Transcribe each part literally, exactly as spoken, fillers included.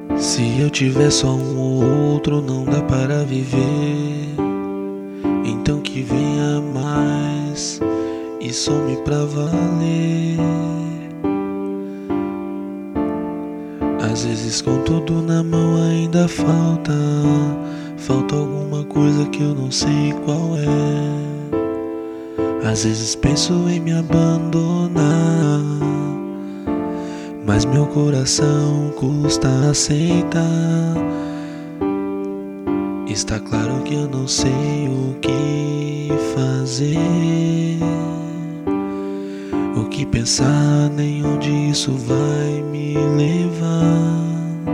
Se eu tiver só um ou outro, não dá para viver. Então que venha mais e some pra valer. Às vezes com tudo na mão ainda falta Falta alguma coisa que eu não sei qual é. Às vezes penso em me abandonar, mas meu coração custa aceitar. Está claro que eu não sei o que fazer, o que pensar, nem onde isso vai me levar.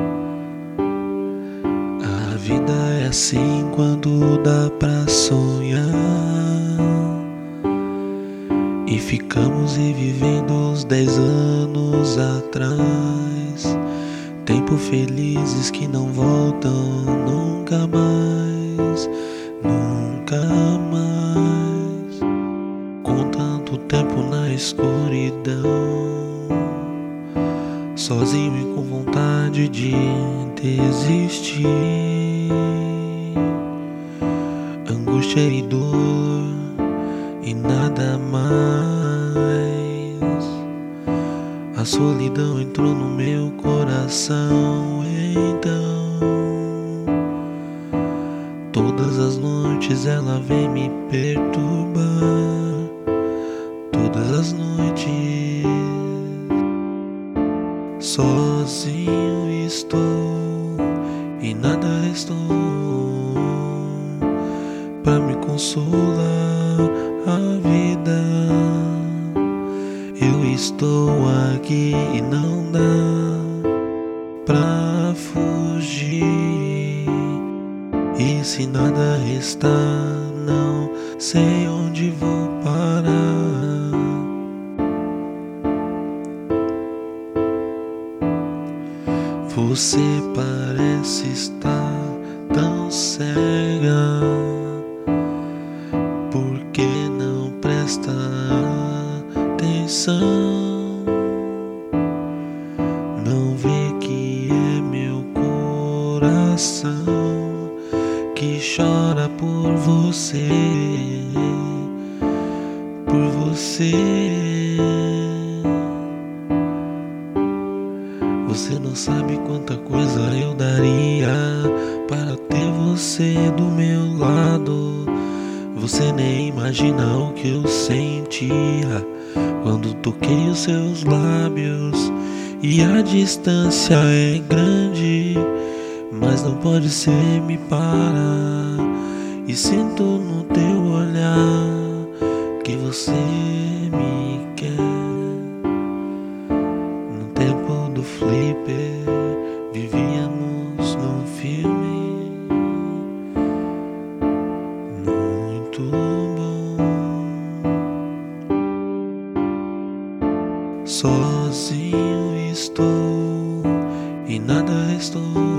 A vida é assim quando dá pra sonhar, e ficamos revivendo os dez anos atrás. Tempo felizes que não voltam nunca mais, nunca mais. Com tanto tempo na escuridão, sozinho e com vontade de desistir. Angústia e dor e nada mais. A solidão entrou no meu coração, então todas as noites ela vem me perturbar. Todas as noites sozinho estou e nada restou pra me consolar a vida. Eu estou aqui e não dá pra fugir, e se nada restar, não sei onde vou parar. Você parece estar tão cega, por que não presta atenção? Não vê que é meu coração que chora por você, por você. Você não sabe quanta coisa eu daria para ter você do meu lado. Você nem imagina o que eu sentia quando toquei os seus lábios. E a distância é grande, mas não pode ser me parar. E sinto no teu olhar que você me quer. No tempo do flipper vivíamos num filme muito bom. Sozinho estou e nada restou